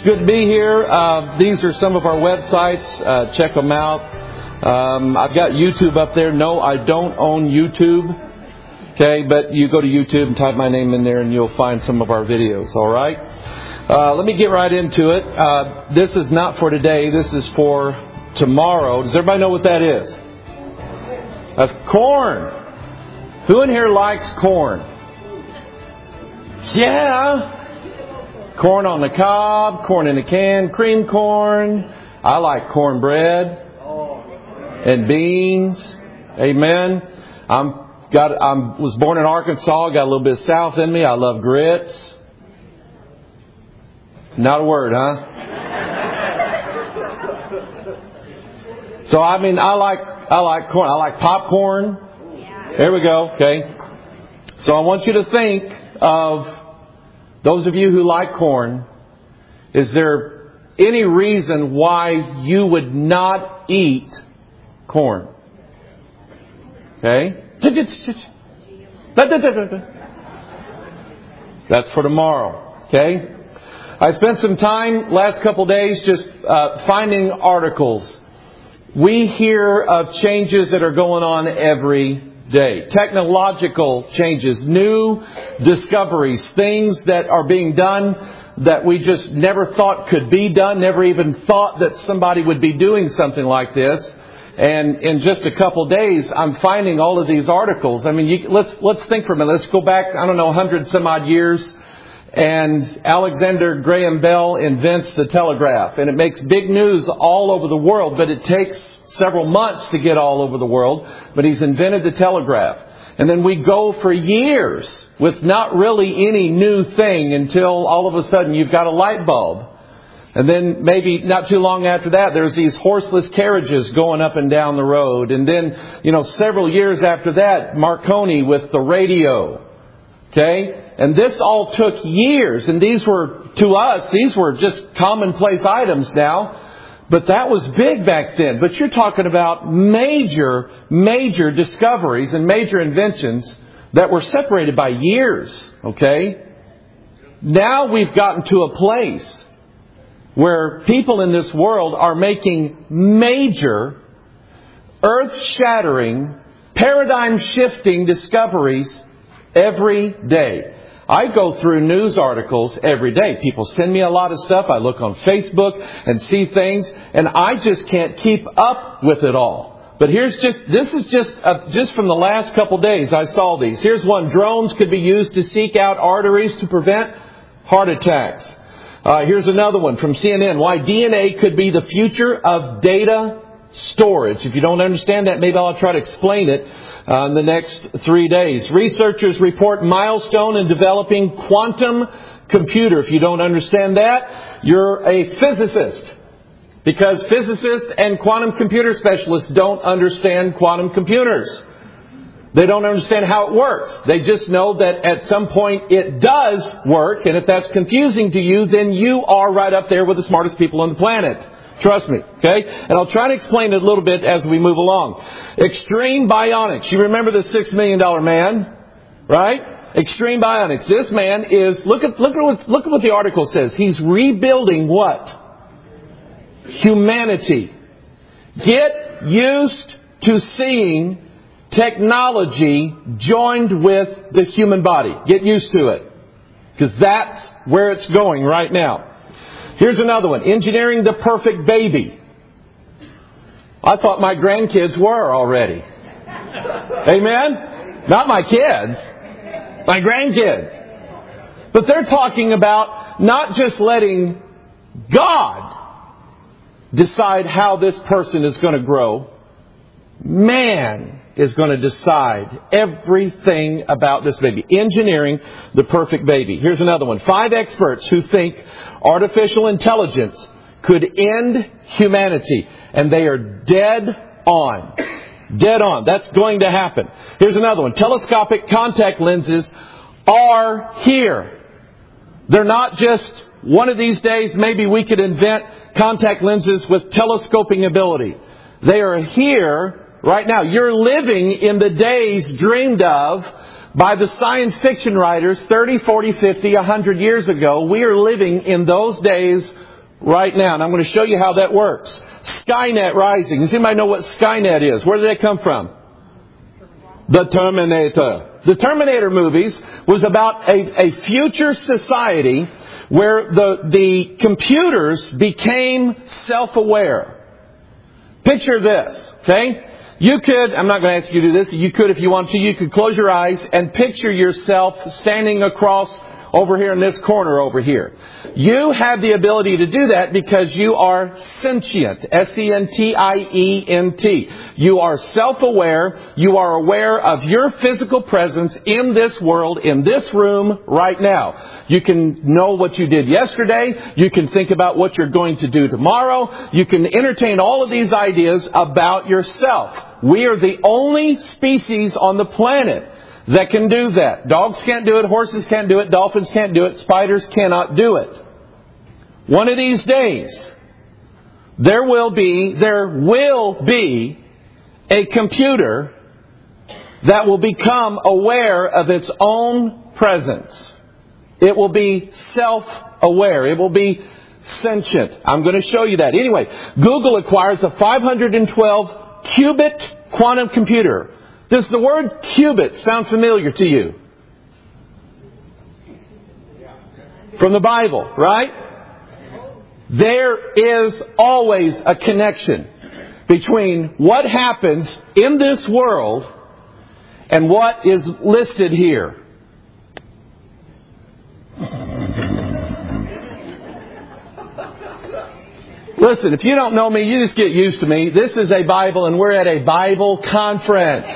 It's good to be here. These are some of our websites. Check them out. I've got YouTube up there. No, I don't own YouTube. Okay, but you go to YouTube and type my name in there and you'll find some of our videos. All right? Let me get right into it. This is not for today. This is for tomorrow. Does everybody know what that is? That's corn. Who in here likes corn? Yeah. Corn on the cob, corn in a can, cream corn. I like cornbread and beans. Amen. I was born in Arkansas. Got a little bit of South in me. I love grits. Not a word, huh? So I like corn. I like popcorn. There we go. Okay. So I want you to think of those of you who like corn. Is there any reason why you would not eat corn? Okay. That's for tomorrow. Okay. I spent some time last couple days just finding articles. We hear of changes that are going on every day. Technological changes, new discoveries, things that are being done that we just never thought could be done, never even thought that somebody would be doing something like this. And in just a couple days, I'm finding all of these articles. I mean, let's think for a minute. Let's go back, 100 some odd years. And Alexander Graham Bell invents the telegraph. And it makes big news all over the world, but it takes several months to get all over the world. But he's invented the telegraph. And then we go for years with not really any new thing until all of a sudden you've got a light bulb. And then maybe not too long after that, there's these horseless carriages going up and down the road. And then, several years after that, Marconi with the radio. Okay? And this all took years. And these were just commonplace items now. But that was big back then. But you're talking about major discoveries and major inventions that were separated by years. Okay? Now we've gotten to a place where people in this world are making major, earth-shattering, paradigm-shifting discoveries every day. I go through news articles every day. People send me a lot of stuff. I look on Facebook and see things, and I just can't keep up with it all. But this is just from the last couple days I saw these. Here's one. Drones could be used to seek out arteries to prevent heart attacks. Here's another one from CNN. Why DNA could be the future of data storage. If you don't understand that, maybe I'll try to explain it in the next 3 days. Researchers report milestone in developing quantum computer. If you don't understand that, you're a physicist. Because physicists and quantum computer specialists don't understand quantum computers. They don't understand how it works. They just know that at some point it does work. And if that's confusing to you, then you are right up there with the smartest people on the planet. Trust me. Okay? And I'll try to explain it a little bit as we move along. Extreme Bionics. You remember the $6 million man? Right? Extreme Bionics. This man is, look at what the article says. He's rebuilding what? Humanity. Get used to seeing technology joined with the human body. Get used to it. Because that's where it's going right now. Here's another one. Engineering the perfect baby. I thought my grandkids were already. Amen? Not my kids. My grandkids. But they're talking about not just letting God decide how this person is going to grow. Man is going to decide everything about this baby. Engineering the perfect baby. Here's another one. 5 experts who think artificial intelligence could end humanity. And they are dead on. Dead on. That's going to happen. Here's another one. Telescopic contact lenses are here. They're not just one of these days maybe we could invent contact lenses with telescoping ability. They are here right now. You're living in the days dreamed of by the science fiction writers 30, 40, 50, 100 years ago. We are living in those days right now. And I'm going to show you how that works. Skynet rising. Does anybody know what Skynet is? Where did that come from? The Terminator. The Terminator movies was about a future society where the computers became self-aware. Picture this, okay? You could, I'm not going to ask you to do this, you could if you want to, you could close your eyes and picture yourself standing across over here in this corner over here. You have the ability to do that because you are sentient. S-E-N-T-I-E-N-T. You are self-aware. You are aware of your physical presence in this world, in this room right now. You can know what you did yesterday. You can think about what you're going to do tomorrow. You can entertain all of these ideas about yourself. We are the only species on the planet that can do that. Dogs can't do it. Horses can't do it. Dolphins can't do it. Spiders cannot do it. One of these days, there will be a computer that will become aware of its own presence. It will be self-aware. It will be sentient. I'm going to show you that. Anyway, Google acquires a 512 qubit quantum computer. Does the word qubit sound familiar to you? From the Bible, right? There is always a connection between what happens in this world and what is listed here. Listen, if you don't know me, you just get used to me. This is a Bible and we're at a Bible conference.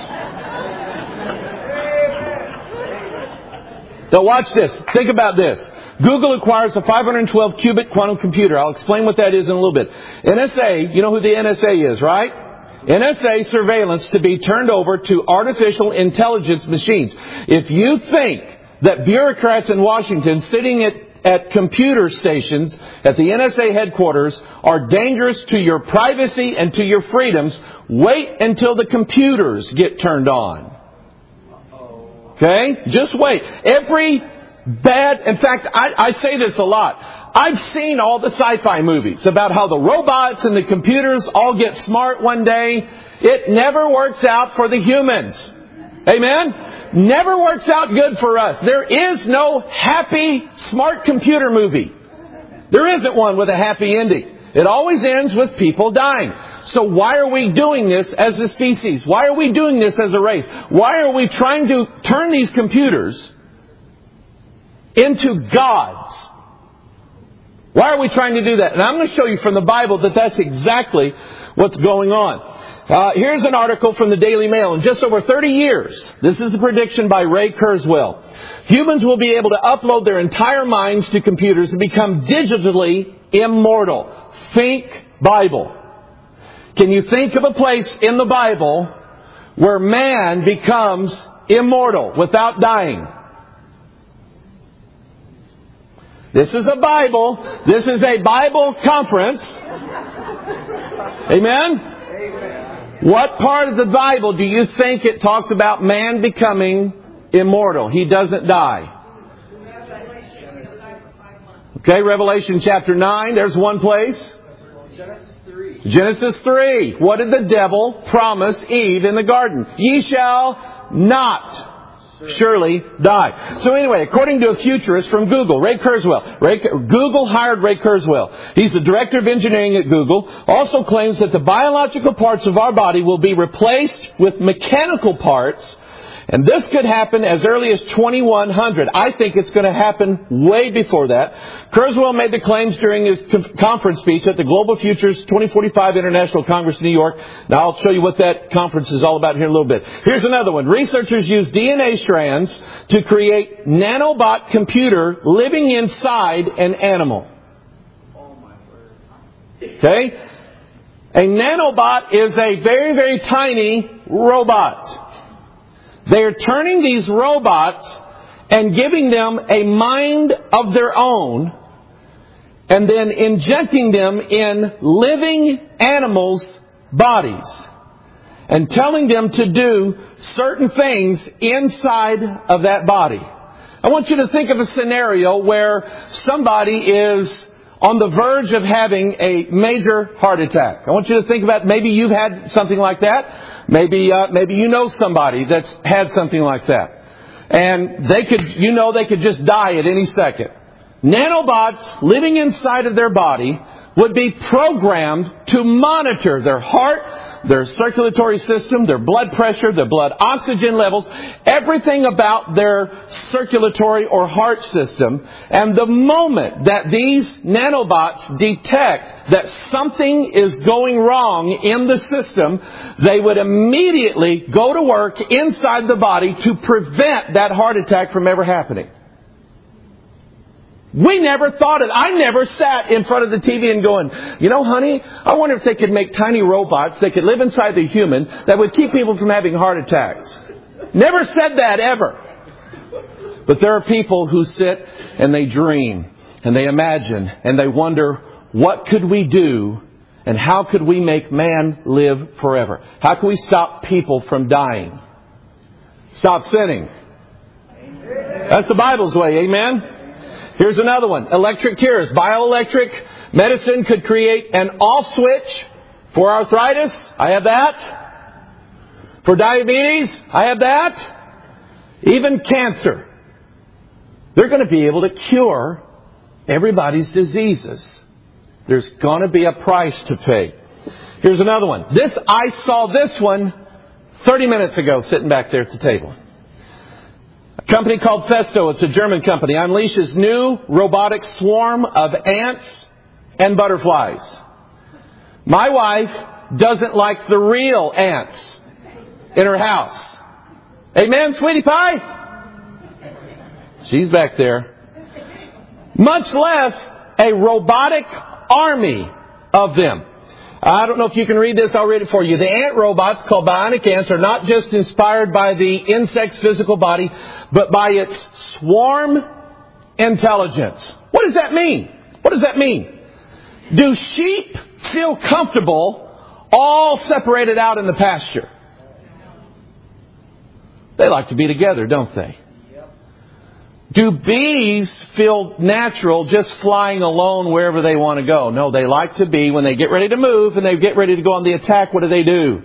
Now watch this. Think about this. Google acquires a 512 qubit quantum computer. I'll explain what that is in a little bit. NSA, you know who the NSA is, right? NSA surveillance to be turned over to artificial intelligence machines. If you think that bureaucrats in Washington sitting at computer stations at the NSA headquarters are dangerous to your privacy and to your freedoms, wait until the computers get turned on. Okay? Just wait. In fact, I say this a lot. I've seen all the sci-fi movies about how the robots and the computers all get smart one day. It never works out for the humans. Amen? Never works out good for us. There is no happy, smart computer movie. There isn't one with a happy ending. It always ends with people dying. So why are we doing this as a species? Why are we doing this as a race? Why are we trying to turn these computers into gods? Why are we trying to do that? And I'm going to show you from the Bible that that's exactly what's going on. Here's an article from the Daily Mail. In just over 30 years, this is a prediction by Ray Kurzweil, humans will be able to upload their entire minds to computers and become digitally immortal. Think Bible. Can you think of a place in the Bible where man becomes immortal without dying? This is a Bible. This is a Bible conference. Amen? What part of the Bible do you think it talks about man becoming immortal? He doesn't die. Okay, Revelation chapter 9. There's one place. Genesis 3. What did the devil promise Eve in the garden? Ye shall not surely die. So anyway, according to a futurist from Google, Ray Kurzweil. Google hired Ray Kurzweil. He's the director of engineering at Google. Also claims that the biological parts of our body will be replaced with mechanical parts. And this could happen as early as 2100. I think it's going to happen way before that. Kurzweil made the claims during his conference speech at the Global Futures 2045 International Congress in New York. Now I'll show you what that conference is all about here in a little bit. Here's another one. Researchers use DNA strands to create nanobot computer living inside an animal. Okay? A nanobot is a very, very tiny robot. They are turning these robots and giving them a mind of their own and then injecting them in living animals' bodies and telling them to do certain things inside of that body. I want you to think of a scenario where somebody is on the verge of having a major heart attack. I want you to think about maybe you've had something like that. Maybe you know somebody that's had something like that. And they could just die at any second. Nanobots living inside of their body would be programmed to monitor their heart, their circulatory system, their blood pressure, their blood oxygen levels, everything about their circulatory or heart system. And the moment that these nanobots detect that something is going wrong in the system, they would immediately go to work inside the body to prevent that heart attack from ever happening. We never thought it. I never sat in front of the TV and going, you know, honey, I wonder if they could make tiny robots that could live inside the human that would keep people from having heart attacks. Never said that ever. But there are people who sit and they dream and they imagine and they wonder, what could we do and how could we make man live forever? How can we stop people from dying? Stop sinning. That's the Bible's way, amen? Here's another one. Electric cures. Bioelectric medicine could create an off switch for arthritis. I have that. For diabetes. I have that. Even cancer. They're going to be able to cure everybody's diseases. There's going to be a price to pay. Here's another one. I saw this one 30 minutes ago sitting back there at the table. A company called Festo, it's a German company, unleashes new robotic swarm of ants and butterflies. My wife doesn't like the real ants in her house. Amen, sweetie pie? She's back there. Much less a robotic army of them. I don't know if you can read this. I'll read it for you. The ant robots, called bionic ants, are not just inspired by the insect's physical body, but by its swarm intelligence. What does that mean? What does that mean? Do sheep feel comfortable all separated out in the pasture? They like to be together, don't they? Do bees feel natural just flying alone wherever they want to go? No, they like to be, when they get ready to move and they get ready to go on the attack, what do?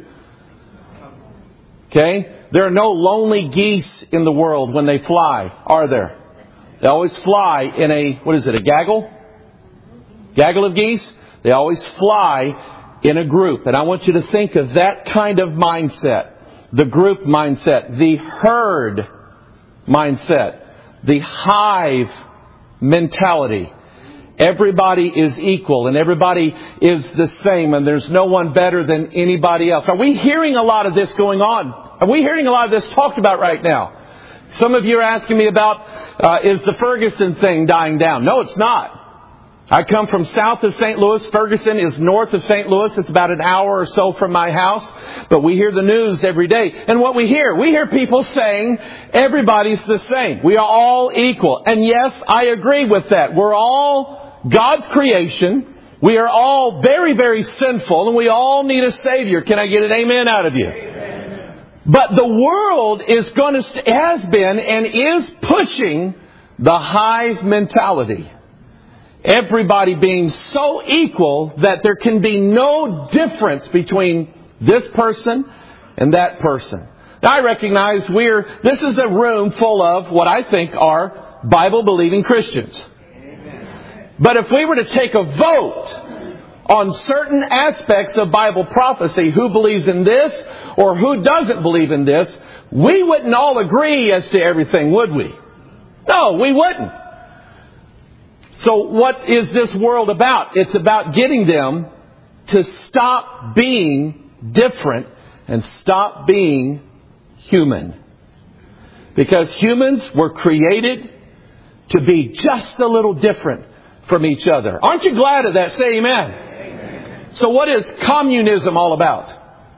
Okay? There are no lonely geese in the world when they fly, are there? They always fly in a gaggle? Gaggle of geese? They always fly in a group. And I want you to think of that kind of mindset. The group mindset. The herd mindset. The hive mentality. Everybody is equal and everybody is the same and there's no one better than anybody else. Are we hearing a lot of this going on? Are we hearing a lot of this talked about right now? Some of you are asking me about, is the Ferguson thing dying down? No, it's not. I come from south of St. Louis. Ferguson is north of St. Louis. It's about an hour or so from my house. But we hear the news every day. And what we hear people saying everybody's the same. We are all equal. And yes, I agree with that. We're all God's creation. We are all very, very sinful. And we all need a Savior. Can I get an amen out of you? Amen. But the world has been and is pushing the hive mentality. Everybody being so equal that there can be no difference between this person and that person. Now, I recognize this is a room full of what I think are Bible-believing Christians. But if we were to take a vote on certain aspects of Bible prophecy, who believes in this or who doesn't believe in this, we wouldn't all agree as to everything, would we? No, we wouldn't. So what is this world about? It's about getting them to stop being different and stop being human. Because humans were created to be just a little different from each other. Aren't you glad of that? Say amen. Amen. So what is communism all about?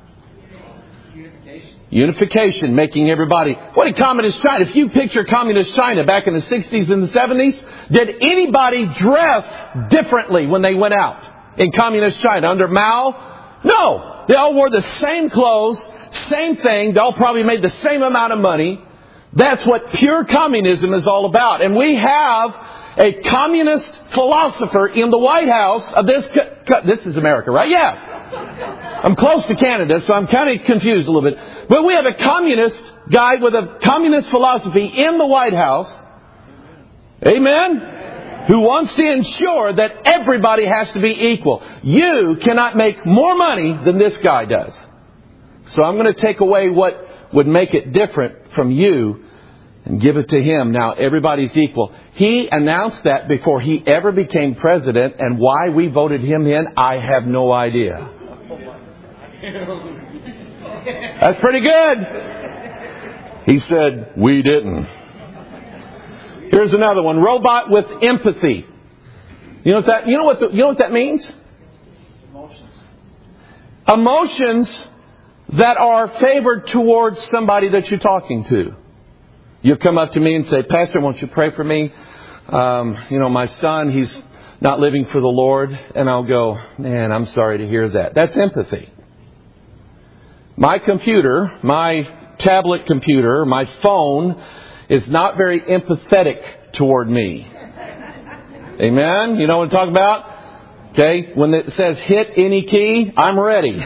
Unification, making everybody... What did communist China... If you picture communist China back in the 60s and the 70s, did anybody dress differently when they went out in communist China? Under Mao? No. They all wore the same clothes, same thing. They all probably made the same amount of money. That's what pure communism is all about. And we have a communist philosopher in the White House of this is America, right? Yeah. I'm close to Canada, so I'm kind of confused a little bit. But we have a communist guy with a communist philosophy in the White House. Amen? Who wants to ensure that everybody has to be equal. You cannot make more money than this guy does. So I'm going to take away what would make it different from you and give it to him. Now everybody's equal. He announced that before he ever became president, and why we voted him in, I have no idea. That's pretty good. He said, we didn't. Here's another one. Robot with empathy. You know what that means? Emotions that are favored towards somebody that you're talking to. You come up to me and say, Pastor, won't you pray for me? My son, he's not living for the Lord. And I'll go, man, I'm sorry to hear that. That's empathy. My computer, my tablet computer, my phone is not very empathetic toward me. Amen? You know what I'm talking about? Okay, when it says hit any key, I'm ready.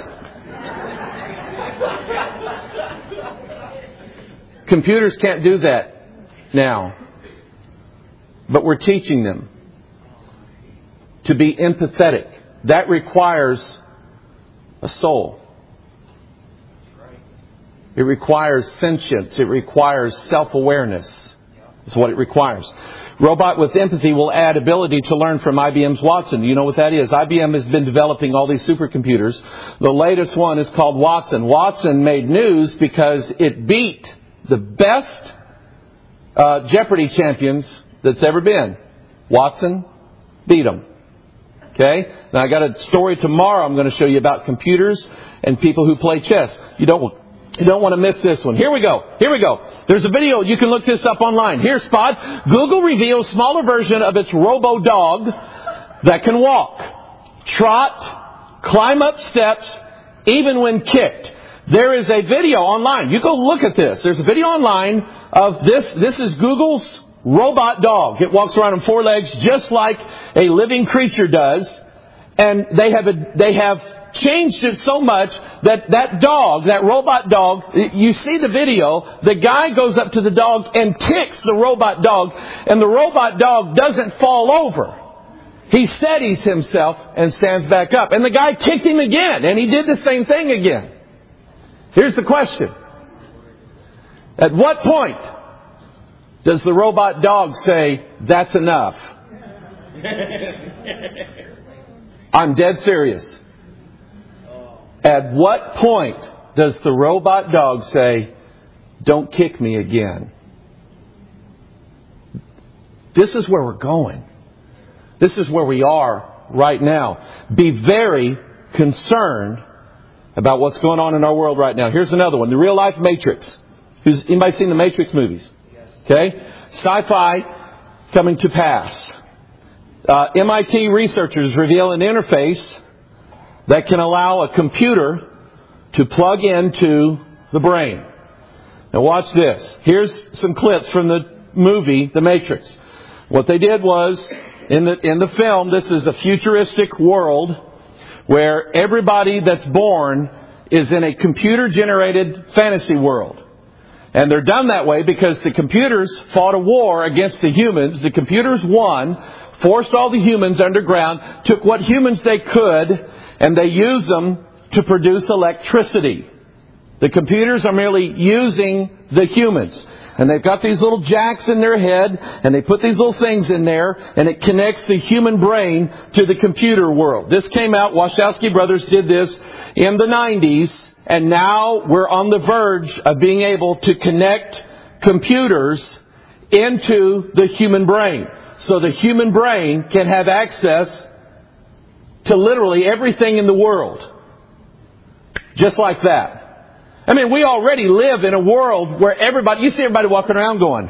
Computers can't do that now. But we're teaching them to be empathetic. That requires a soul. It requires sentience. It requires self-awareness. That's what it requires. Robot with empathy will add ability to learn from IBM's Watson. You know what that is? IBM has been developing all these supercomputers. The latest one is called Watson. Watson made news because it beat the best Jeopardy champions that's ever been. Watson beat them. Okay? Now I got a story tomorrow I'm going to show you about computers and people who play chess. You don't want to miss this one. Here we go. There's a video. You can look this up online. Here, Spot. Google reveals smaller version of its robo-dog that can walk, trot, climb up steps, even when kicked. There is a video online. You go look at this. There's a video online of this. This is Google's robot dog. It walks around on four legs just like a living creature does. And they have changed it so much that dog, that robot dog, you see the video, the guy goes up to the dog and kicks the robot dog, and the robot dog doesn't fall over. He steadies himself and stands back up. And the guy kicked him again, and he did the same thing again. Here's the question. At what point does the robot dog say, that's enough? I'm dead serious. At what point does the robot dog say, don't kick me again? This is where we're going. This is where we are right now. Be very concerned about what's going on in our world right now. Here's another one. The real life Matrix. Anybody seen the Matrix movies? Okay. Sci-fi coming to pass. MIT researchers reveal an interface that can allow a computer to plug into the brain. Now watch this. Here's some clips from the movie, The Matrix. What they did was, in the film, this is a futuristic world where everybody that's born is in a computer-generated fantasy world. And they're done that way because the computers fought a war against the humans. The computers won, forced all the humans underground, took what humans they could, and they used them to produce electricity. The computers are merely using the humans. And they've got these little jacks in their head, and they put these little things in there, and it connects the human brain to the computer world. This came out, Wachowski Brothers did this in the 90s, and now we're on the verge of being able to connect computers into the human brain. So the human brain can have access to literally everything in the world. Just like that. I mean, we already live in a world where you see everybody walking around going,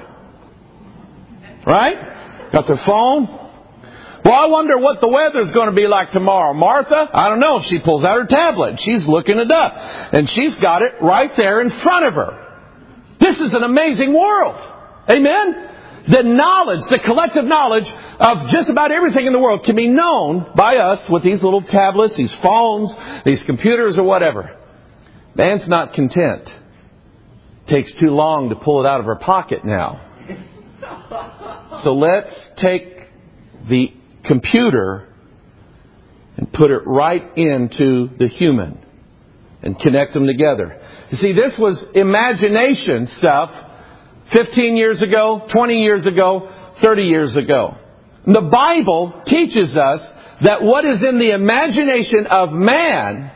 right? Got their phone. Well, I wonder what the weather's going to be like tomorrow. Martha, I don't know. She pulls out her tablet. She's looking it up. And she's got it right there in front of her. This is an amazing world. Amen? The knowledge, the collective knowledge of just about everything in the world can be known by us with these little tablets, these phones, these computers or whatever. Man's not content. It takes too long to pull it out of our pocket now. So let's take the computer and put it right into the human and connect them together. You see, this was imagination stuff 15 years ago, 20 years ago, 30 years ago. The Bible teaches us that what is in the imagination of man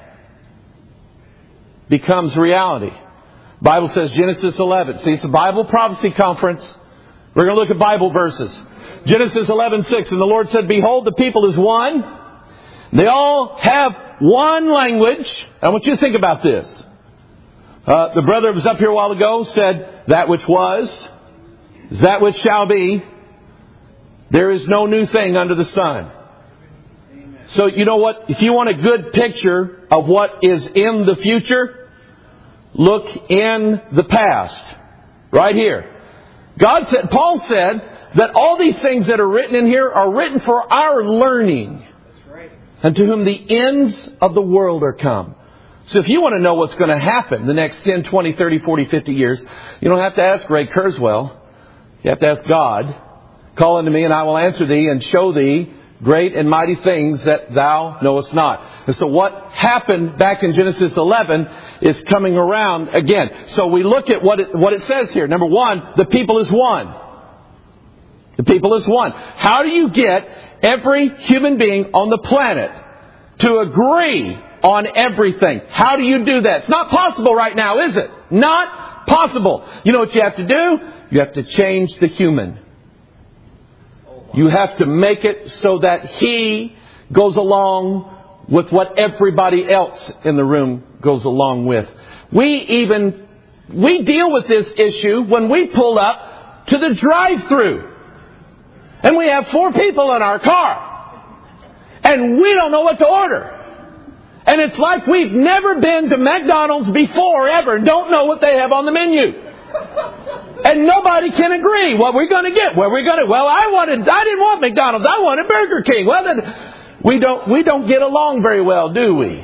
becomes reality. The Bible says, Genesis 11. See, it's a Bible prophecy conference. We're going to look at Bible verses. Genesis 11:6. And the Lord said, behold, the people is one. They all have one language. I want you to think about this. The brother who was up here a while ago said, that which was, is that which shall be. There is no new thing under the sun. So you know what? If you want a good picture of what is in the future, look in the past. Right here. Paul said that all these things that are written in here are written for our learning. That's right. And to whom the ends of the world are come. So if you want to know what's going to happen the next 10, 20, 30, 40, 50 years, you don't have to ask Ray Kurzweil. You have to ask God. Call unto me and I will answer thee and show thee great and mighty things that thou knowest not. And so what happened back in Genesis 11 is coming around again. So we look at what it says here. Number one, the people is one. The people is one. How do you get every human being on the planet to agree on everything? How do you do that? It's not possible right now, is it? Not possible. You know what you have to do? You have to change the human. You have to make it so that he goes along with what everybody else in the room goes along with. We deal with this issue when we pull up to the drive-thru. And we have 4 people in our car. And we don't know what to order. And it's like we've never been to McDonald's before ever and don't know what they have on the menu. And nobody can agree what we're going to get. Well, I didn't want McDonald's. I wanted Burger King. Well, then we don't get along very well, do we?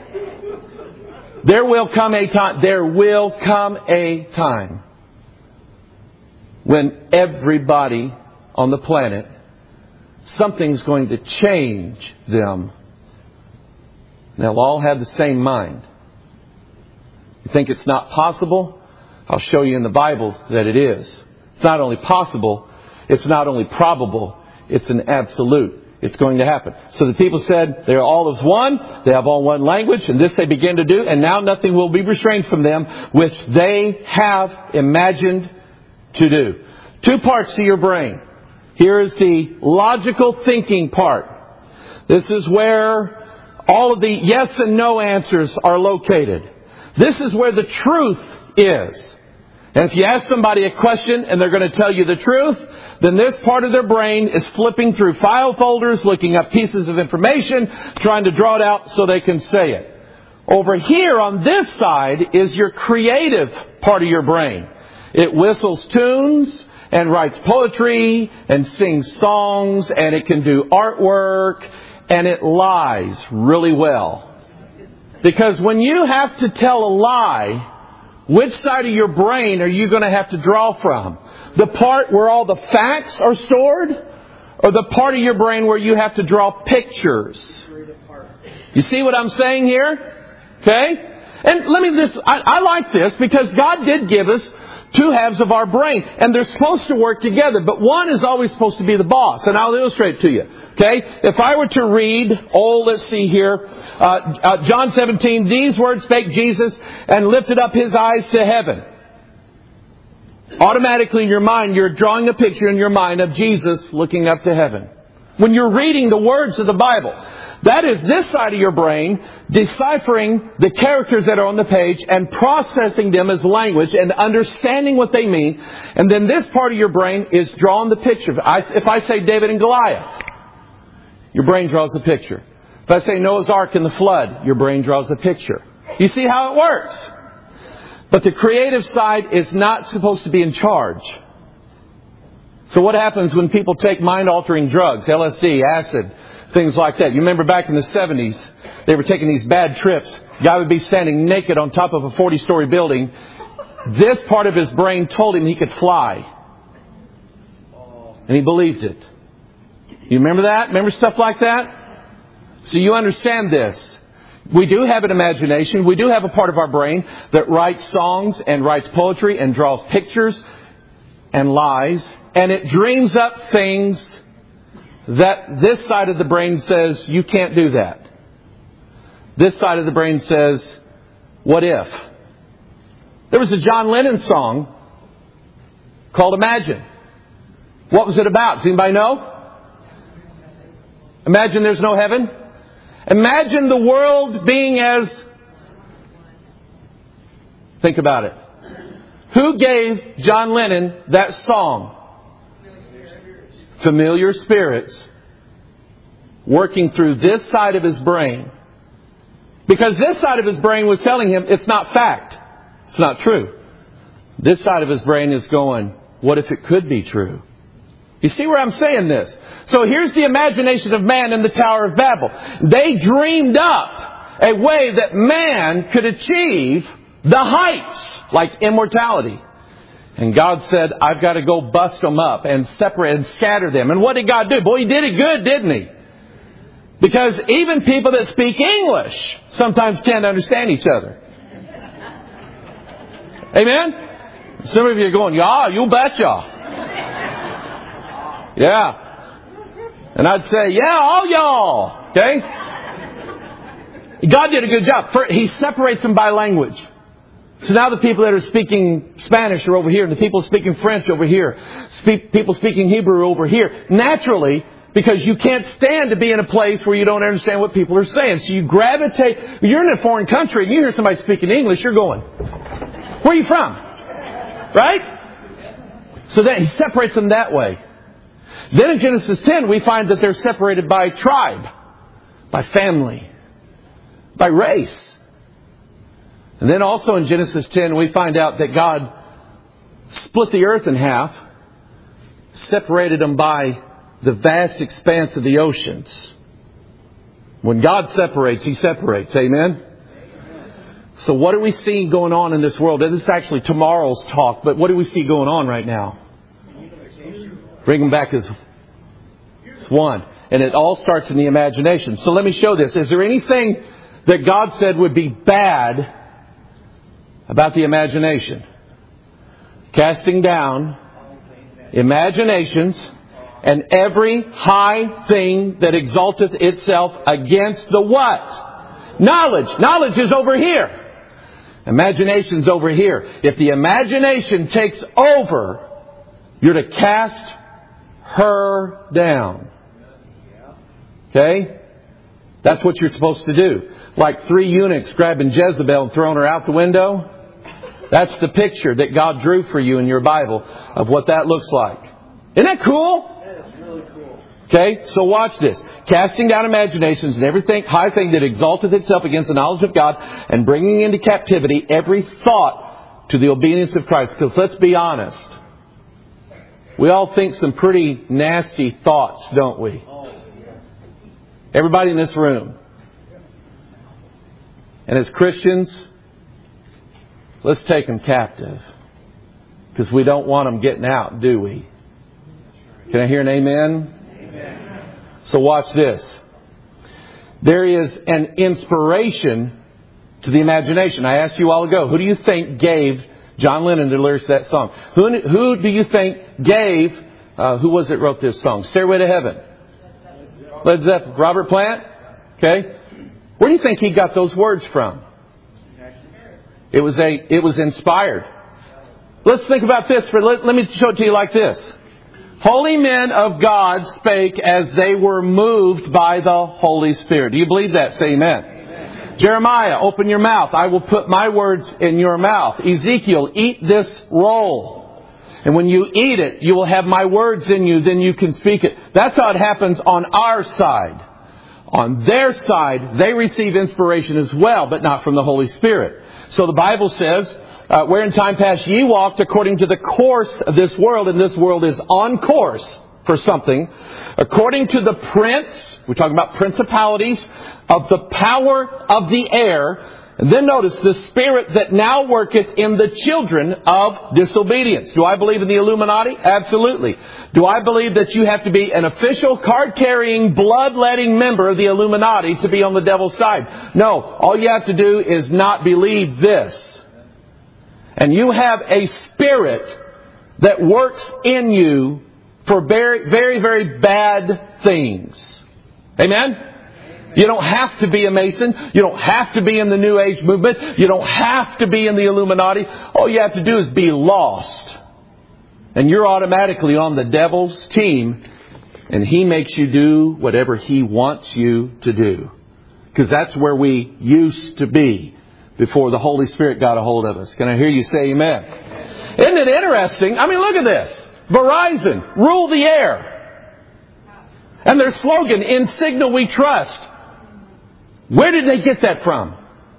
There will come a time when everybody on the planet, something's going to change them. They'll all have the same mind. You think it's not possible? I'll show you in the Bible that it is. It's not only possible, it's not only probable, it's an absolute. It's going to happen. So the people said they're all as one, they have all one language, and this they begin to do, and now nothing will be restrained from them, which they have imagined to do. 2 parts to your brain. Here is the logical thinking part. This is where all of the yes and no answers are located. This is where the truth is. And if you ask somebody a question and they're going to tell you the truth, then this part of their brain is flipping through file folders, looking up pieces of information, trying to draw it out so they can say it. Over here on this side is your creative part of your brain. It whistles tunes and writes poetry and sings songs, and it can do artwork, and it lies really well. Because when you have to tell a lie, which side of your brain are you going to have to draw from? The part where all the facts are stored? Or the part of your brain where you have to draw pictures? You see what I'm saying here? Okay? And I like this because God did give us 2 halves of our brain. And they're supposed to work together. But one is always supposed to be the boss. And I'll illustrate it to you. Okay? If I were to read, let's see here. John 17, these words spake Jesus and lifted up his eyes to heaven. Automatically in your mind, you're drawing a picture in your mind of Jesus looking up to heaven. When you're reading the words of the Bible, that is this side of your brain deciphering the characters that are on the page and processing them as language and understanding what they mean. And then this part of your brain is drawing the picture. If I say David and Goliath, your brain draws a picture. If I say Noah's Ark and the flood, your brain draws a picture. You see how it works? But the creative side is not supposed to be in charge. So what happens when people take mind-altering drugs, LSD, acid, things like that? You remember back in the 70s, they were taking these bad trips. Guy would be standing naked on top of a 40-story building. This part of his brain told him he could fly. And he believed it. You remember that? Remember stuff like that? So you understand this. We do have an imagination. We do have a part of our brain that writes songs and writes poetry and draws pictures and lies. And it dreams up things that this side of the brain says, you can't do that. This side of the brain says, what if? There was a John Lennon song called Imagine. What was it about? Does anybody know? Imagine there's no heaven. Imagine the world being as... Think about it. Who gave John Lennon that song? Familiar spirits working through this side of his brain. Because this side of his brain was telling him it's not fact. It's not true. This side of his brain is going, what if it could be true? You see where I'm saying this? So here's the imagination of man in the Tower of Babel. They dreamed up a way that man could achieve the heights, like immortality. And God said, I've got to go bust them up and separate and scatter them. And what did God do? Boy, He did it good, didn't He? Because even people that speak English sometimes can't understand each other. Amen? Some of you are going, yeah, you betcha. Yeah. And I'd say, yeah, all y'all. Okay? God did a good job. He separates them by language. So now the people that are speaking Spanish are over here, and the people speaking French over here, people speaking Hebrew over here. Naturally, because you can't stand to be in a place where you don't understand what people are saying. So you gravitate. You're in a foreign country and you hear somebody speaking English, you're going, where are you from? Right? So then He separates them that way. Then in Genesis 10, we find that they're separated by tribe, by family, by race. And then also in Genesis 10, we find out that God split the earth in half, separated them by the vast expanse of the oceans. When God separates, He separates. Amen? So what do we see going on in this world? This is actually tomorrow's talk, but what do we see going on right now? Bring them back as one. And it all starts in the imagination. So let me show this. Is there anything that God said would be bad about the imagination? Casting down imaginations and every high thing that exalteth itself against the what? Knowledge. Knowledge is over here. Imagination's over here. If the imagination takes over, you're to cast her down. Okay? That's what you're supposed to do. Like 3 eunuchs grabbing Jezebel and throwing her out the window. That's the picture that God drew for you in your Bible of what that looks like. Isn't that cool? That's really cool. Okay, so watch this. Casting down imaginations and everything, high thing that exalteth itself against the knowledge of God, and bringing into captivity every thought to the obedience of Christ. Because let's be honest, we all think some pretty nasty thoughts, don't we? Everybody in this room. And as Christians, let's take them captive. Because we don't want them getting out, do we? Can I hear an amen? Amen. So watch this. There is an inspiration to the imagination. I asked you a while ago, who do you think gave John Lennon the lyrics to that song? Who do you think gave, who was it wrote this song? Stairway to Heaven. Led Zeppelin. Robert Plant? Okay. Where do you think he got those words from? It was inspired. Let's think about this. Let me show it to you like this. Holy men of God spake as they were moved by the Holy Spirit. Do you believe that? Say amen. Amen. Jeremiah, open your mouth. I will put my words in your mouth. Ezekiel, eat this roll. And when you eat it, you will have my words in you. Then you can speak it. That's how it happens on our side. On their side, they receive inspiration as well, but not from the Holy Spirit. So the Bible says Where in time past ye walked according to the course of this world, and this world is on course for something, according to the prince, we're talking about principalities, of the power of the air. And then notice the spirit that now worketh in the children of disobedience. Do I believe in the Illuminati? Absolutely. Do I believe that you have to be an official, card-carrying, blood-letting member of the Illuminati to be on the devil's side? No. All you have to do is not believe this. And you have a spirit that works in you for very, very, very bad things. Amen? You don't have to be a Mason. You don't have to be in the New Age movement. You don't have to be in the Illuminati. All you have to do is be lost. And you're automatically on the devil's team. And he makes you do whatever he wants you to do. Because that's where we used to be before the Holy Spirit got a hold of us. Can I hear you say amen? Isn't it interesting? I mean, look at this. Verizon, rule the air. And their slogan, in Signal we trust. Where did they get that from?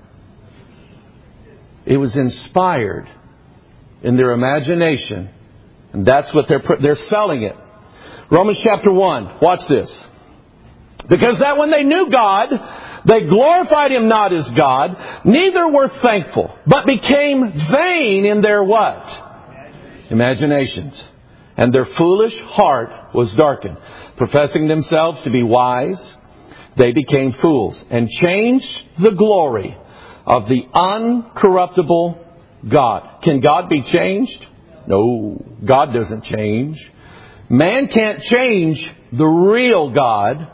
It was inspired in their imagination. And that's what they're selling it. Romans chapter 1. Watch this. Because that when they knew God, they glorified Him not as God, neither were thankful, but became vain in their what? Imaginations. And their foolish heart was darkened. Professing themselves to be wise, they became fools and changed the glory of the uncorruptible God. Can God be changed? No, God doesn't change. Man can't change the real God.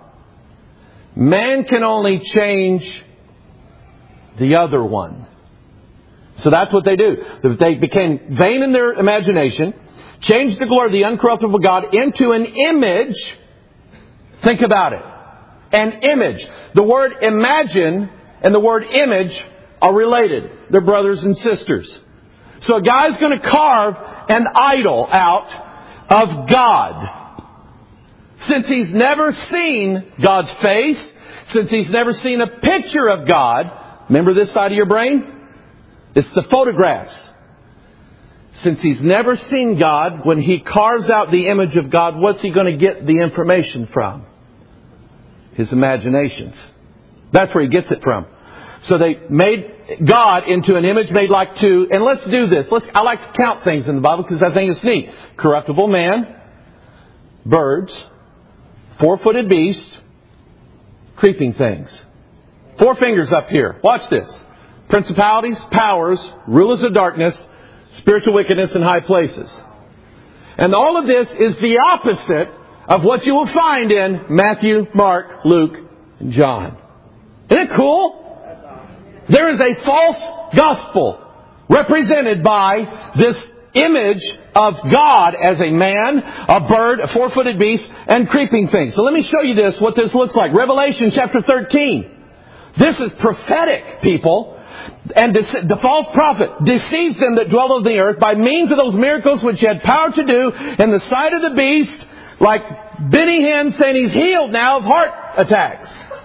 Man can only change the other one. So that's what they do. They became vain in their imagination, changed the glory of the uncorruptible God into an image. Think about it. An image. The word imagine and the word image are related. They're brothers and sisters. So a guy's going to carve an idol out of God. Since he's never seen God's face, since he's never seen a picture of God, remember this side of your brain? It's the photographs. Since he's never seen God, when he carves out the image of God, what's he going to get the information from? His imaginations. That's where he gets it from. So they made God into an image made like two. And let's do this. I like to count things in the Bible because I think it's neat. Corruptible man, birds, four-footed beast, creeping things. 4 fingers up here. Watch this. Principalities, powers, rulers of darkness, spiritual wickedness in high places. And all of this is the opposite of what you will find in Matthew, Mark, Luke, and John. Isn't it cool? There is a false gospel represented by this image of God as a man, a bird, a four-footed beast, and creeping things. So let me show you this, what this looks like. Revelation chapter 13. This is prophetic, people. And the false prophet deceives them that dwell on the earth by means of those miracles which he had power to do in the sight of the beast, like Benny Hinn saying he's healed now of heart attacks.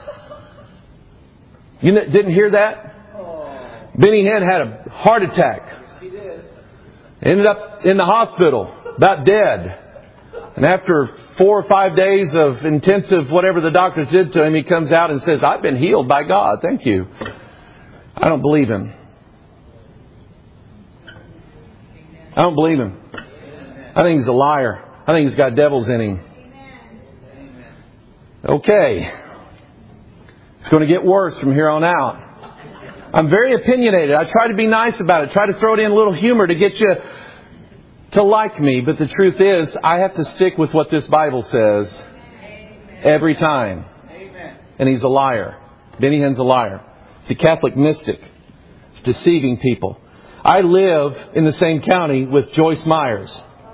You didn't hear that? Benny Hinn had a heart attack. Yes, he did. Ended up in the hospital, about dead. And after 4 or 5 days of intensive whatever the doctors did to him, he comes out and says, I've been healed by God. Thank you. I don't believe him. I don't believe him. I think he's a liar. I think he's got devils in him. Okay. It's going to get worse from here on out. I'm very opinionated. I try to be nice about it. Try to throw it in a little humor to get you to like me. But the truth is, I have to stick with what this Bible says every time. And he's a liar. Benny Hinn's a liar. He's a Catholic mystic. He's deceiving people. I live in the same county with Joyce Myers.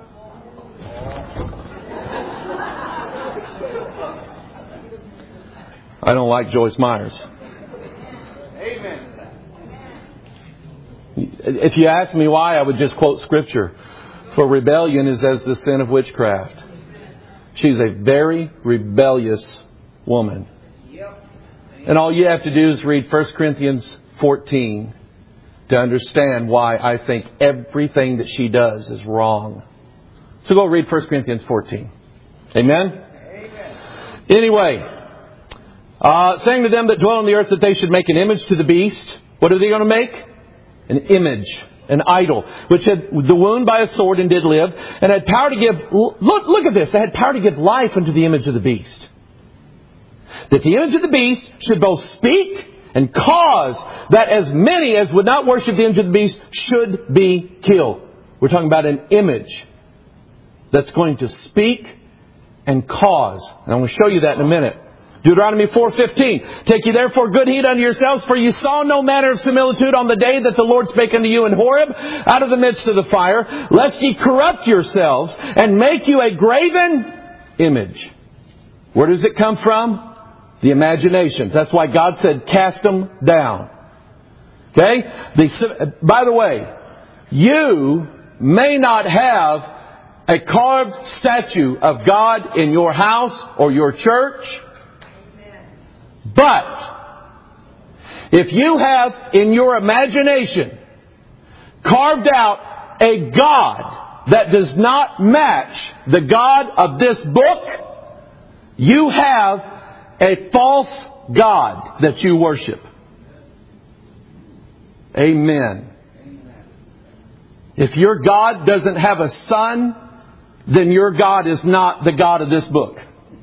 I don't like Joyce Myers. Amen. If you ask me why, I would just quote Scripture. For rebellion is as the sin of witchcraft. She's a very rebellious woman. And all you have to do is read 1 Corinthians 14. to understand why I think everything that she does is wrong. So go read 1 Corinthians 14. Amen? Anyway, saying to them that dwell on the earth that they should make an image to the beast. What are they going to make? An image, an idol, which had the wound by a sword and did live, and had power to give, look at this, they had power to give life unto the image of the beast. That the image of the beast should both speak and cause that as many as would not worship the image of the beast should be killed. We're talking about an image that's going to speak and cause. And I'm going to show you that in a minute. Deuteronomy 4:15. Take ye therefore good heed unto yourselves, for ye saw no manner of similitude on the day that the Lord spake unto you in Horeb, out of the midst of the fire, lest ye corrupt yourselves, and make you a graven image. Where does it come from? The imaginations. That's why God said, cast them down. Okay? By the way, you may not have a carved statue of God in your house or your church. But if you have in your imagination carved out a God that does not match the God of this book, you have a false God that you worship. Amen. If your God doesn't have a son, then your God is not the God of this book.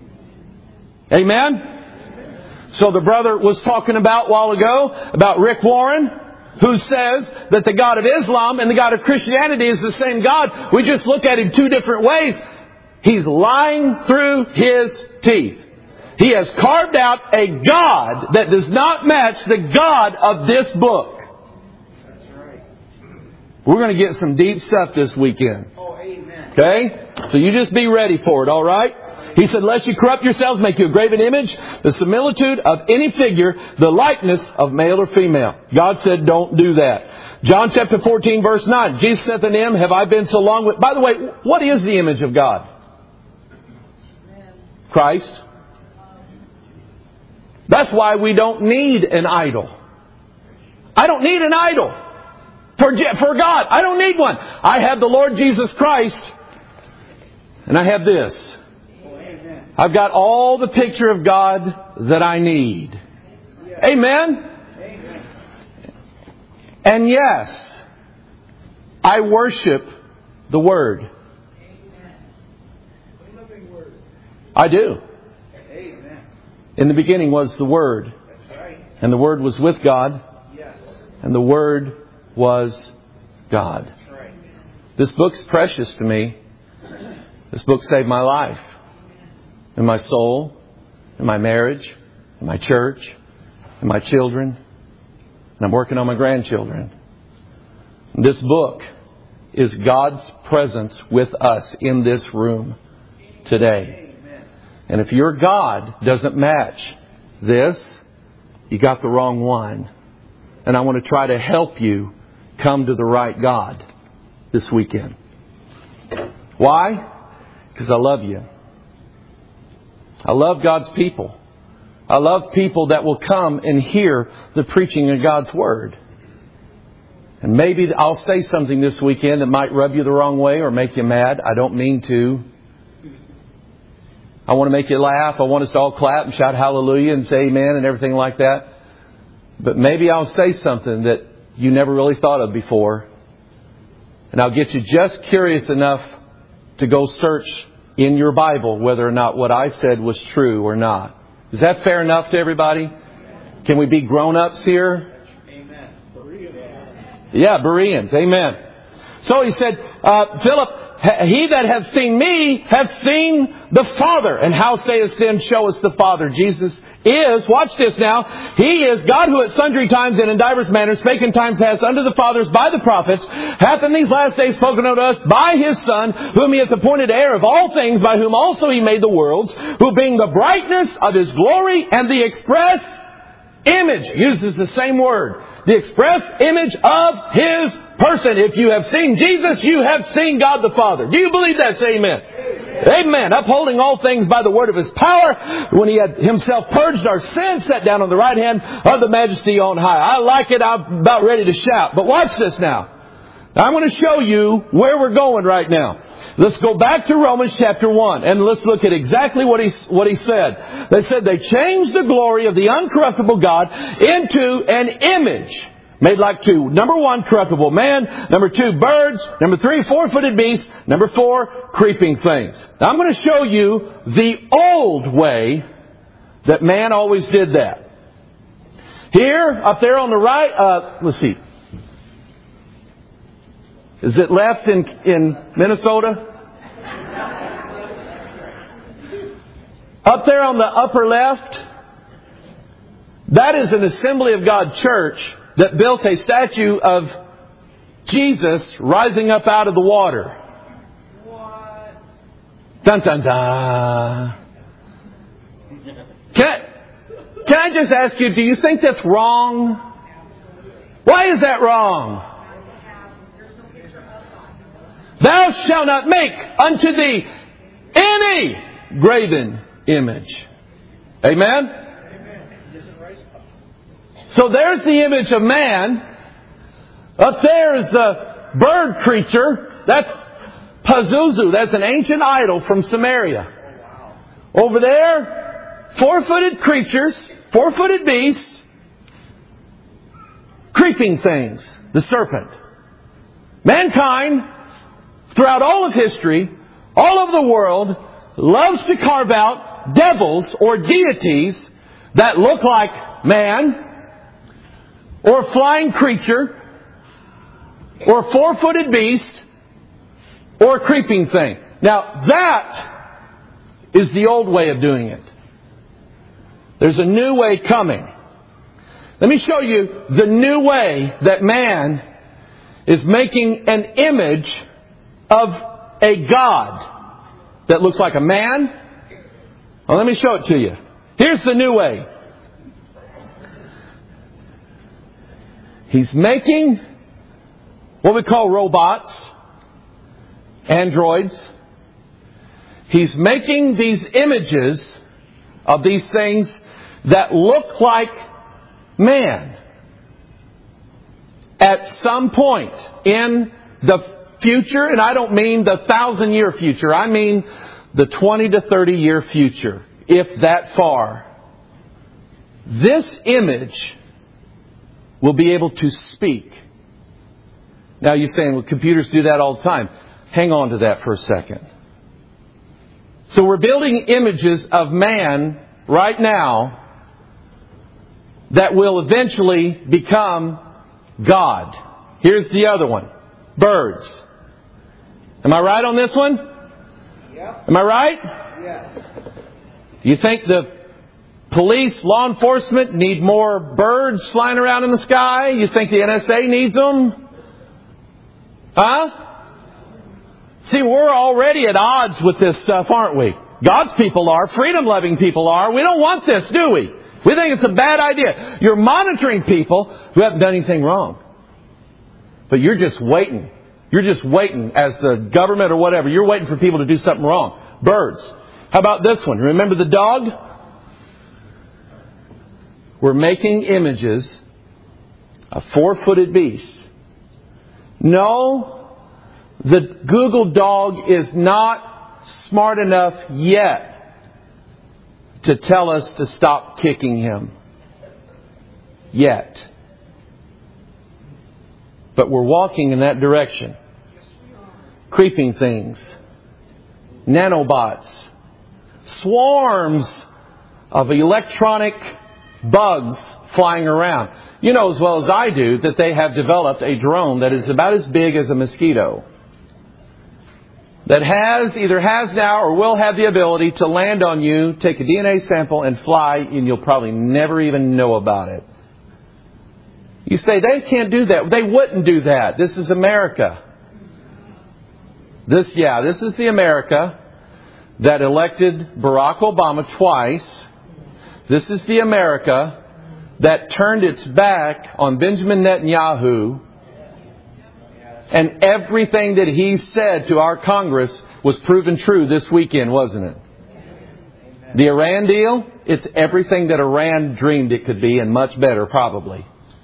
Amen? So the brother was talking about a while ago about Rick Warren, who says that the God of Islam and the God of Christianity is the same God. We just look at him two different ways. He's lying through his teeth. He has carved out a God that does not match the God of this book. That's right. We're going to get some deep stuff this weekend. Oh, amen. Okay? So you just be ready for it, all right? He said, lest you corrupt yourselves, make you a graven image, the similitude of any figure, the likeness of male or female. God said, don't do that. John chapter 14, verse 9. Jesus saith unto him, have I been so long with... By the way, what is the image of God? Christ. That's why we don't need an idol. I don't need an idol for God. I don't need one. I have the Lord Jesus Christ, and I have this. I've got all the picture of God that I need. Amen? And yes, I worship the Word. I do. In the beginning was the Word. And the Word was with God. And the Word was God. This book's precious to me. This book saved my life. And my soul. And my marriage. And my church. And my children. And I'm working on my grandchildren. And this book is God's presence with us in this room today. And if your God doesn't match this, you got the wrong one. And I want to try to help you come to the right God this weekend. Why? Because I love you. I love God's people. I love people that will come and hear the preaching of God's Word. And maybe I'll say something this weekend that might rub you the wrong way or make you mad. I don't mean to. I want to make you laugh. I want us to all clap and shout hallelujah and say amen and everything like that. But maybe I'll say something that you never really thought of before. And I'll get you just curious enough to go search in your Bible whether or not what I said was true or not. Is that fair enough to everybody? Can we be grown-ups here? Amen. Yeah, Bereans. Amen. So he said, Philip, he that hath seen me hath seen the Father. And how sayest then, show us the Father? Jesus is, watch this now, He is God who at sundry times and in divers manners spake in times past unto the fathers by the prophets, hath in these last days spoken unto us by His Son, whom He hath appointed heir of all things, by whom also He made the worlds, who being the brightness of His glory and the express image, uses the same word, the express image of His person. If you have seen Jesus, you have seen God the Father. Do you believe that? Say amen. Amen. Upholding all things by the word of His power. When He had Himself purged our sins, sat down on the right hand of the Majesty on high. I like it. I'm about ready to shout. But watch this now. I'm going to show you where we're going right now. Let's go back to Romans chapter 1 and let's look at exactly what he said. They said they changed the glory of the uncorruptible God into an image made like two. Number 1, corruptible man. Number 2, birds. Number 3, 4-footed beasts. Number 4, creeping things. Now I'm going to show you the old way that man always did that. Here, up there on the right, let's see. Is it left in Minnesota? Up there on the upper left, that is an Assembly of God church that built a statue of Jesus rising up out of the water. What? Dun dun dun. Can I just ask you, do you think that's wrong? Why is that wrong? Thou shalt not make unto thee any graven image. Amen? So there's the image of man. Up there is the bird creature. That's Pazuzu. That's an ancient idol from Samaria. Over there, 4-footed creatures, 4-footed beasts, creeping things, the serpent. Mankind, throughout all of history, all over the world, loves to carve out devils or deities that look like man, or a flying creature, or a 4-footed beast, or a creeping thing. Now that is the old way of doing it. There's a new way coming. Let me show you the new way that man is making an image of a God that looks like a man. Well, let me show it to you. Here's the new way. He's making what we call robots, androids. He's making these images of these things that look like man. At some point in the future, and I don't mean the 1,000-year future, I mean the 20 to 30-year future, if that far, this image will be able to speak. Now you're saying, well, computers do that all the time. Hang on to that for a second. So we're building images of man right now that will eventually become God. Here's the other one. Birds. Am I right on this one? Yep. Am I right? Yes. Do you think the police, law enforcement need more birds flying around in the sky? You think the NSA needs them? Huh? See, we're already at odds with this stuff, aren't we? God's people are. Freedom-loving people are. We don't want this, do we? We think it's a bad idea. You're monitoring people who haven't done anything wrong. But you're just waiting. You're just waiting as the government or whatever. You're waiting for people to do something wrong. Birds. How about this one? Remember the dog? We're making images of 4-footed beasts. No, the Google dog is not smart enough yet to tell us to stop kicking him. Yet. But we're walking in that direction. Creeping things. Nanobots. Swarms of electronic bugs flying around. You know as well as I do that they have developed a drone that is about as big as a mosquito. That either has now or will have the ability to land on you, take a DNA sample and fly, and you'll probably never even know about it. You say, they can't do that. They wouldn't do that. This is America. This is the America that elected Barack Obama twice. This is the America that turned its back on Benjamin Netanyahu and everything that he said to our Congress was proven true this weekend, wasn't it? The Iran deal, it's everything that Iran dreamed it could be and much better, probably.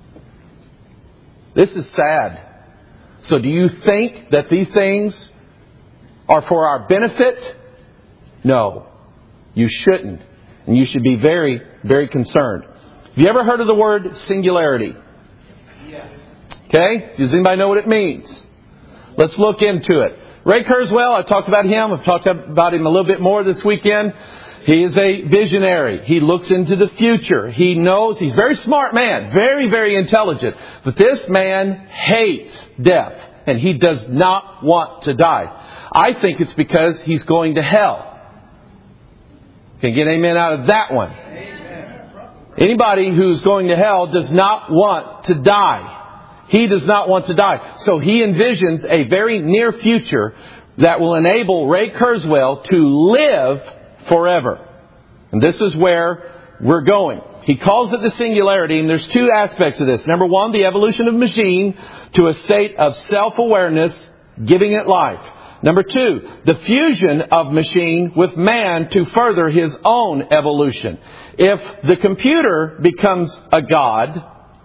This is sad. So do you think that these things are for our benefit? No. You shouldn't. And you should be very, very concerned. Have you ever heard of the word singularity? Yes. Okay? Does anybody know what it means? Let's look into it. Ray Kurzweil, I've talked about him. I've talked about him a little bit more this weekend. He is a visionary. He looks into the future. He knows. He's a very smart man. Very, very intelligent. But this man hates death. And he does not want to die. I think it's because he's going to hell. Can you get an amen out of that one? Amen. Anybody who's going to hell does not want to die. He does not want to die. So he envisions a very near future that will enable Ray Kurzweil to live forever. And this is where we're going. He calls it the singularity, and there's two aspects of this. Number one, the evolution of machine to a state of self-awareness, giving it life. Number two, the fusion of machine with man to further his own evolution. If the computer becomes a god,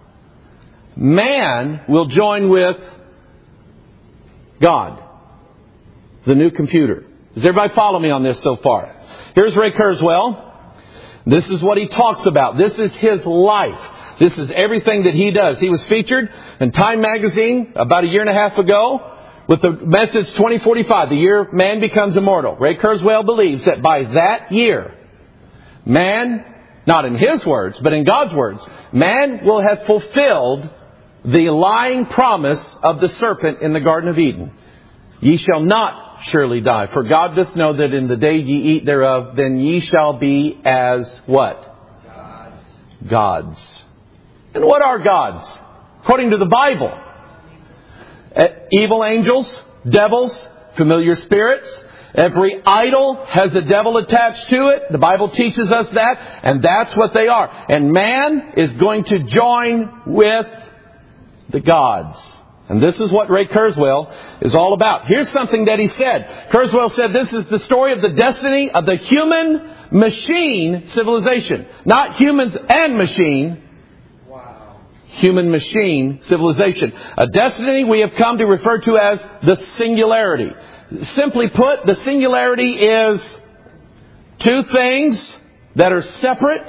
man will join with God, the new computer. Does everybody follow me on this so far? Here's Ray Kurzweil. This is what he talks about. This is his life. This is everything that he does. He was featured in Time magazine about a year and a half ago with the message 2045, the year man becomes immortal. Ray Kurzweil believes that by that year, man, not in his words, but in God's words, man will have fulfilled the lying promise of the serpent in the Garden of Eden. Ye shall not surely die, for God doth know that in the day ye eat thereof, then ye shall be as what? Gods. And what are gods? According to the Bible, evil angels, devils, familiar spirits. Every idol has a devil attached to it. The Bible teaches us that, and that's what they are. And man is going to join with the gods. And this is what Ray Kurzweil is all about. Here's something that he said. Kurzweil said this is the story of the destiny of the human-machine civilization. Not humans and machine. Wow. Human-machine civilization. A destiny we have come to refer to as the singularity. Simply put, the singularity is two things that are separate,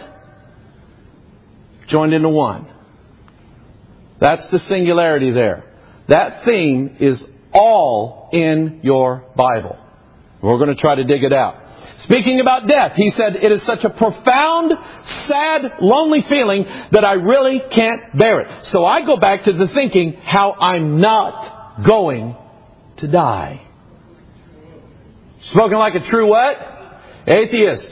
joined into one. That's the singularity there. That theme is all in your Bible. We're going to try to dig it out. Speaking about death, he said, it is such a profound, sad, lonely feeling that I really can't bear it. So I go back to the thinking how I'm not going to die. Spoken like a true what? Atheist.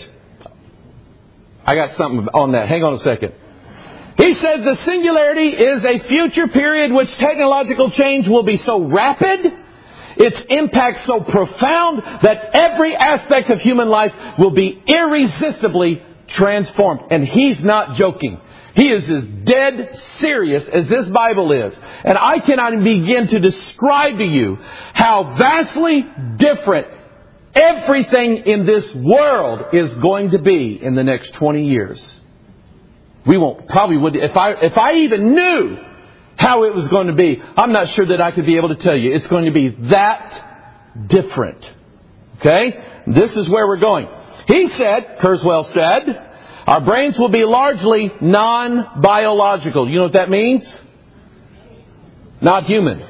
I got something on that. Hang on a second. He said the singularity is a future period which technological change will be so rapid, its impact so profound, that every aspect of human life will be irresistibly transformed. And he's not joking. He is as dead serious as this Bible is. And I cannot begin to describe to you how vastly different everything in this world is going to be in the next 20 years. We would, if I even knew how it was going to be, I'm not sure that I could be able to tell you. It's going to be that different. Okay? This is where we're going. He said, Kurzweil said, our brains will be largely non-biological. You know what that means? Not human.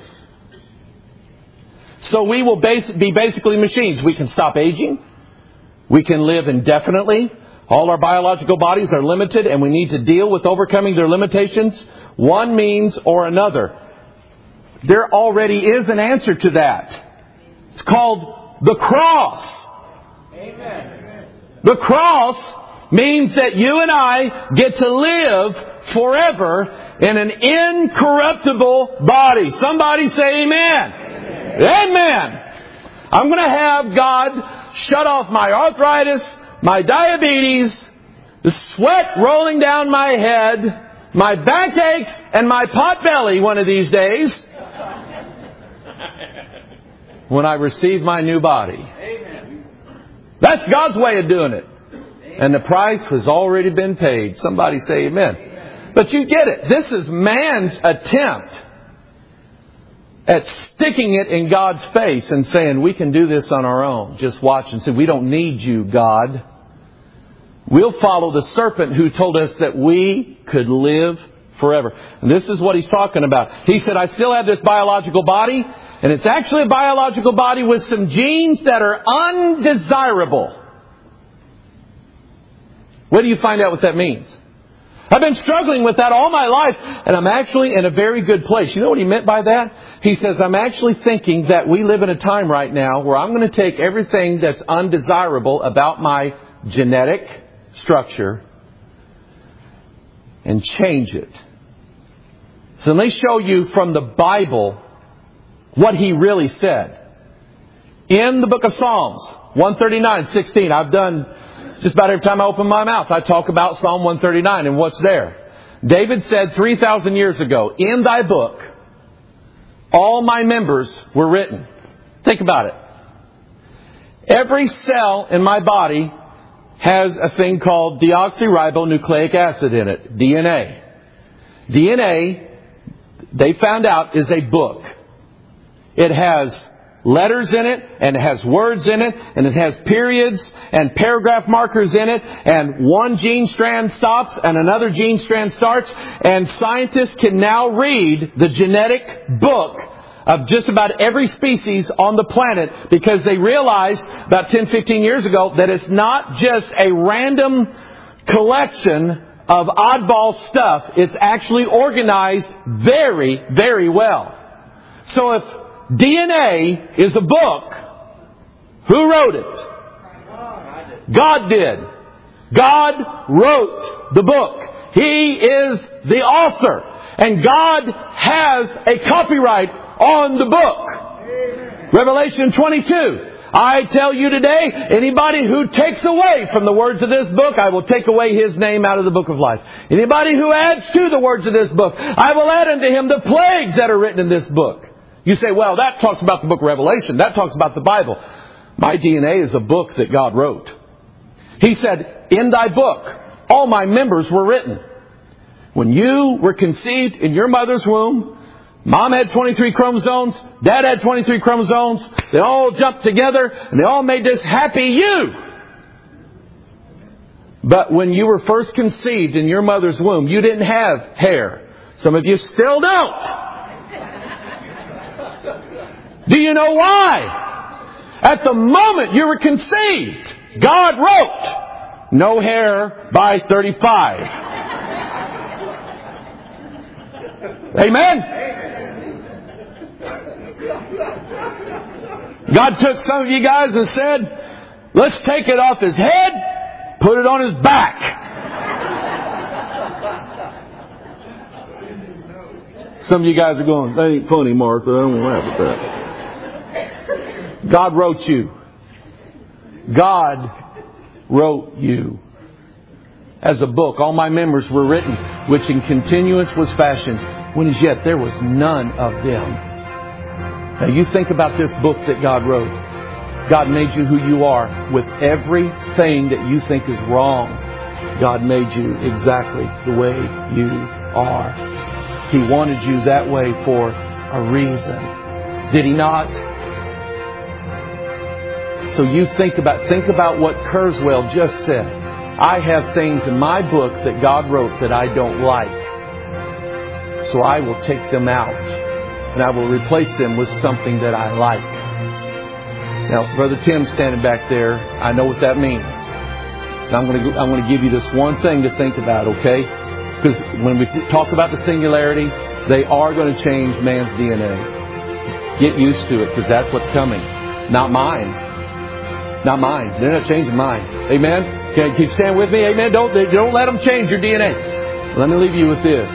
So we will be basically machines. We can stop aging. We can live indefinitely. All our biological bodies are limited, and we need to deal with overcoming their limitations, one means or another. There already is an answer to that. It's called the cross. Amen. The cross means that you and I get to live forever in an incorruptible body. Somebody say amen. Amen. I'm going to have God shut off my arthritis, my diabetes, the sweat rolling down my head, my backaches, and my pot belly one of these days. when I receive my new body. Amen. That's God's way of doing it. And the price has already been paid. Somebody say amen. But you get it. This is man's attempt at sticking it in God's face and saying, we can do this on our own. Just watch and say, we don't need you, God. We'll follow the serpent who told us that we could live forever. And this is what he's talking about. He said, I still have this biological body, and it's actually a biological body with some genes that are undesirable. Where do you find out what that means? I've been struggling with that all my life, and I'm actually in a very good place. You know what he meant by that? He says, I'm actually thinking that we live in a time right now where I'm going to take everything that's undesirable about my genetic structure and change it. So let me show you from the Bible what he really said. In the book of Psalms, 139:16, I've done just about every time I open my mouth, I talk about Psalm 139 and what's there. David said 3,000 years ago, in thy book, all my members were written. Think about it. Every cell in my body has a thing called deoxyribonucleic acid in it, DNA. DNA, they found out, is a book. It has letters in it, and it has words in it, and it has periods and paragraph markers in it, and one gene strand stops and another gene strand starts, and scientists can now read the genetic book of just about every species on the planet because they realized about 10, 15 years ago that it's not just a random collection of oddball stuff. It's actually organized very, very well. So if DNA is a book, who wrote it? God did. God wrote the book. He is the author. And God has a copyright on the book. Revelation 22. I tell you today, anybody who takes away from the words of this book, I will take away his name out of the book of life. Anybody who adds to the words of this book, I will add unto him the plagues that are written in this book. You say, well, that talks about the book of Revelation. That talks about the Bible. My DNA is a book that God wrote. He said, in thy book, all my members were written. When you were conceived in your mother's womb, Mom had 23 chromosomes. Dad had 23 chromosomes. They all jumped together and they all made this happy you. But when you were first conceived in your mother's womb, you didn't have hair. Some of you still don't. Do you know why? At the moment you were conceived, God wrote, no hair by 35. Amen? God took some of you guys and said, let's take it off his head, put it on his back. Some of you guys are going, that ain't funny, Martha. I don't laugh at that. God wrote you. God wrote you. As a book, all my members were written, which in continuance was fashioned, when as yet there was none of them. Now you think about this book that God wrote. God made you who you are with everything that you think is wrong. God made you exactly the way you are. He wanted you that way for a reason. Did He not? So you think about what Kurzweil just said. I have things in my book that God wrote that I don't like. So I will take them out and I will replace them with something that I like. Now, Brother Tim's standing back there. I know what that means. And I'm going to give you this one thing to think about, okay? Because when we talk about the singularity, they are going to change man's DNA. Get used to it, because that's what's coming. Not mine. Not mine. They're not changing mine. Amen? Can you stand with me? Amen? Don't let them change your DNA. Let me leave you with this.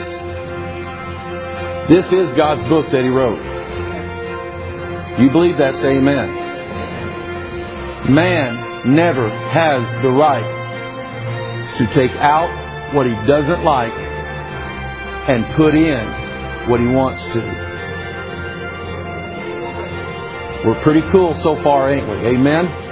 This is God's book that He wrote. You believe that? Say amen. Man never has the right to take out what he doesn't like and put in what he wants to. We're pretty cool so far, ain't we? Amen?